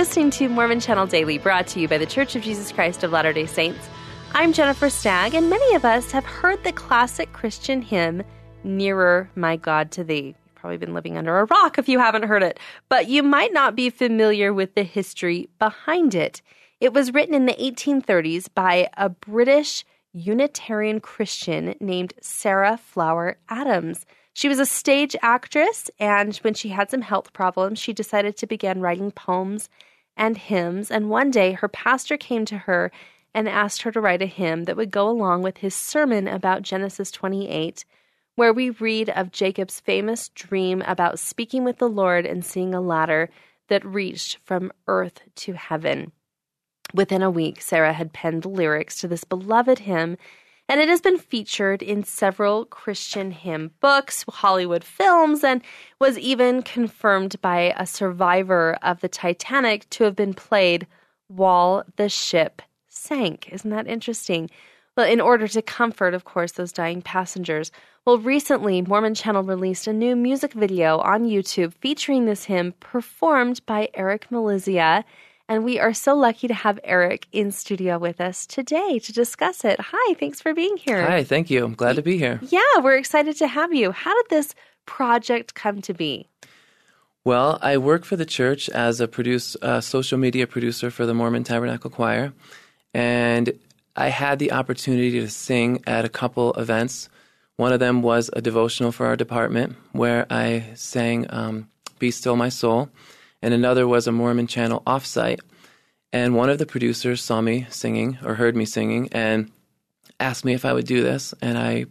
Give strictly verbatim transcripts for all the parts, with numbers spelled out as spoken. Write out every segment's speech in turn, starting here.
listening to Mormon Channel Daily, brought to you by The Church of Jesus Christ of Latter-day Saints. I'm Jennifer Stagg, and many of us have heard the classic Christian hymn, Nearer, My God, to Thee. You've probably been living under a rock if you haven't heard it, but you might not be familiar with the history behind it. It was written in the eighteen thirties by a British Unitarian Christian named Sarah Flower Adams. She was a stage actress, and when she had some health problems, she decided to begin writing poems and hymns. And one day, her pastor came to her and asked her to write a hymn that would go along with his sermon about Genesis twenty-eight, where we read of Jacob's famous dream about speaking with the Lord and seeing a ladder that reached from earth to heaven. Within a week, Sarah had penned the lyrics to this beloved hymn, and it has been featured in several Christian hymn books, Hollywood films, and was even confirmed by a survivor of the Titanic to have been played while the ship sank. Isn't that interesting? Well, in order to comfort, of course, those dying passengers. Well, recently, Mormon Channel released a new music video on YouTube featuring this hymn performed by Eric Malizia. And we are so lucky to have Eric in studio with us today to discuss it. Hi, thanks for being here. Hi, thank you. I'm glad to be here. Yeah, we're excited to have you. How did this project come to be? Well, I work for the church as a produce, uh, social media producer for the Mormon Tabernacle Choir, and I had the opportunity to sing at a couple events. One of them was a devotional for our department where I sang um, Be Still My Soul, and another was a Mormon Channel offsite. And one of the producers saw me singing or heard me singing and asked me if I would do this, and I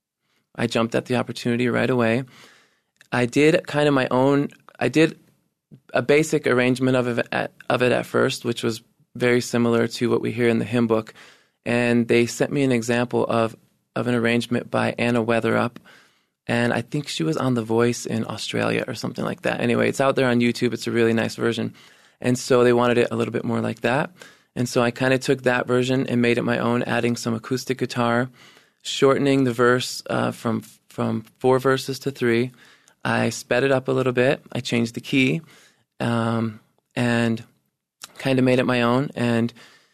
I jumped at the opportunity right away. I did kind of my own, I did a basic arrangement of it at, of it at first, which was very similar to what we hear in the hymn book. And they sent me an example of, of an arrangement by Anna Weatherup. And I think she was on The Voice in Australia or something like that. Anyway, it's out there on YouTube. It's a really nice version. And so they wanted it a little bit more like that. And so I kind of took that version and made it my own, adding some acoustic guitar, shortening the verse uh, from from four verses to three. I sped it up a little bit. I changed the key um, and kind of made it my own. And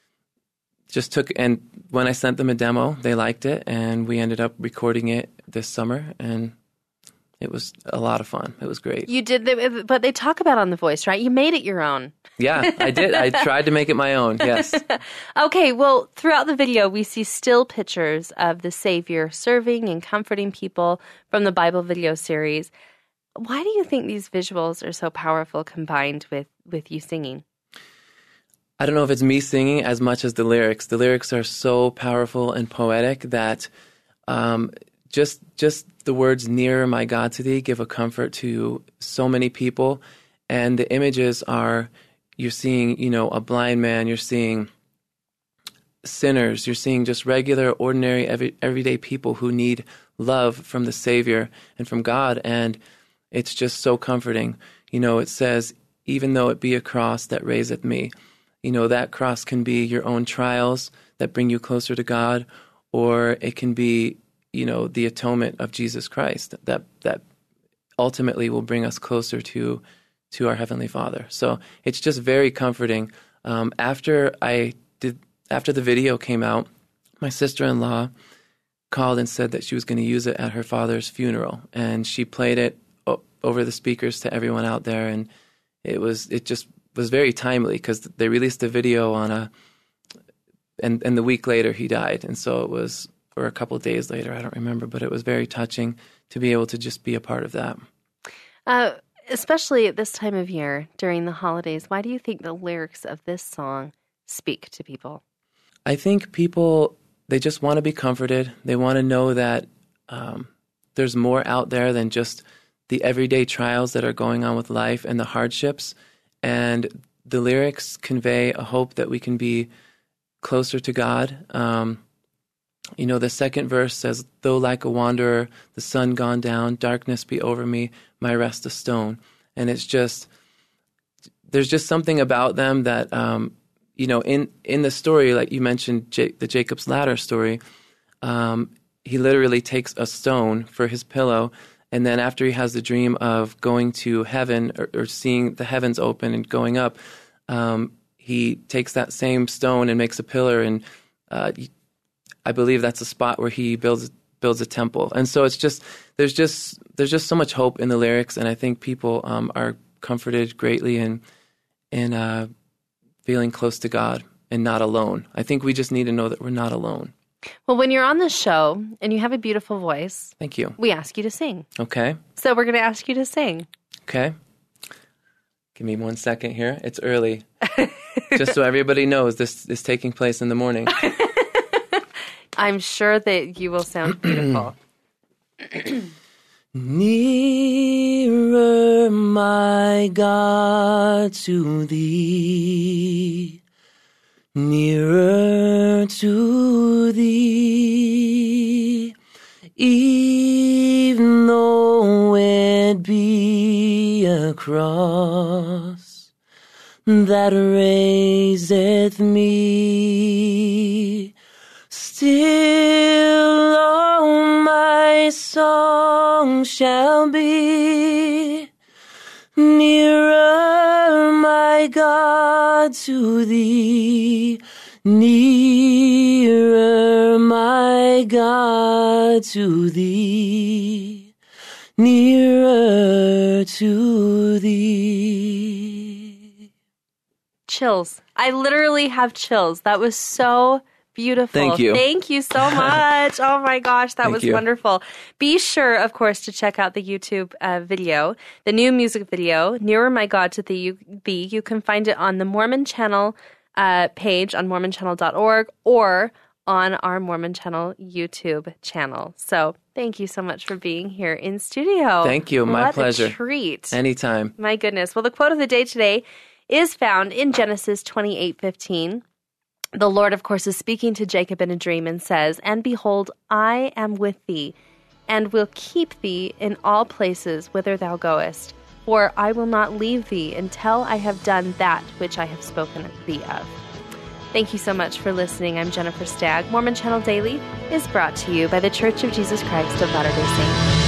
just took, and when I sent them a demo, they liked it, and we ended up recording it this summer, and it was a lot of fun. It was great. You did, the, but they talk about on The Voice, right? You made it your own. Yeah, I did. I tried to make it my own, yes. Okay, well, throughout the video, we see still pictures of the Savior serving and comforting people from the Bible video series. Why do you think these visuals are so powerful combined with, with you singing? I don't know if it's me singing as much as the lyrics. The lyrics are so powerful and poetic that um, just just the words "nearer, my God, to thee" give a comfort to so many people. And the images are, you're seeing, you know, a blind man, you're seeing sinners, you're seeing just regular, ordinary, every, everyday people who need love from the Savior and from God. And it's just so comforting. You know, it says, even though it be a cross that raiseth me. You know, that cross can be your own trials that bring you closer to God, or it can be, you know, the atonement of Jesus Christ that that ultimately will bring us closer to to our Heavenly Father. So it's just very comforting. Um, after I did, after the video came out, my sister-in-law called and said that she was going to use it at her father's funeral, and she played it o- over the speakers to everyone out there, and it was it just. was very timely because they released a video on a, and, and the week later he died. And so it was, or a couple of days later, I don't remember, but it was very touching to be able to just be a part of that. Uh, especially at this time of year during the holidays, why do you think the lyrics of this song speak to people? I think people, they just want to be comforted. They want to know that um, there's more out there than just the everyday trials that are going on with life and the hardships. And the lyrics convey a hope that we can be closer to God. Um, you know, the second verse says, though like a wanderer, the sun gone down, darkness be over me, my rest a stone. And it's just, there's just something about them that, um, you know, in, in the story, like you mentioned, J- the Jacob's Ladder story, um, he literally takes a stone for his pillow. And then after he has the dream of going to heaven or, or seeing the heavens open and going up, um, he takes that same stone and makes a pillar, and uh, I believe that's a spot where he builds builds a temple. And so it's just there's just there's just so much hope in the lyrics, and I think people um, are comforted greatly in in uh, feeling close to God and not alone. I think we just need to know that we're not alone. Well, when you're on the show and you have a beautiful voice, thank you. We ask you to sing. Okay. So we're going to ask you to sing. Okay. Give me one second here. It's early. Just so everybody knows, this is taking place in the morning. I'm sure that you will sound beautiful. Nearer, my God, to thee. Nearer to thee. Even though it be a cross that raiseth me, still all my song shall be. Nearer, my God, to thee. Nearer, my God, to thee. Nearer to thee. Chills. I literally have chills. That was so beautiful. Thank you. Thank you so much. Oh my gosh, that Thank was you. wonderful. Be sure, of course, to check out the YouTube uh, video, the new music video, Nearer My God to Thee. Thee. You can find it on the Mormon Channel uh, page on mormon channel dot org or on our Mormon Channel YouTube channel. So thank you so much for being here in studio. Thank you. My what pleasure. A treat. Anytime. My goodness. Well, the quote of the day today is found in Genesis twenty-eight fifteen. The Lord, of course, is speaking to Jacob in a dream and says, "And behold, I am with thee, and will keep thee in all places whither thou goest. For I will not leave thee until I have done that which I have spoken thee of." Thank you so much for listening. I'm Jennifer Stagg. Mormon Channel Daily is brought to you by the Church of Jesus Christ of Latter-day Saints.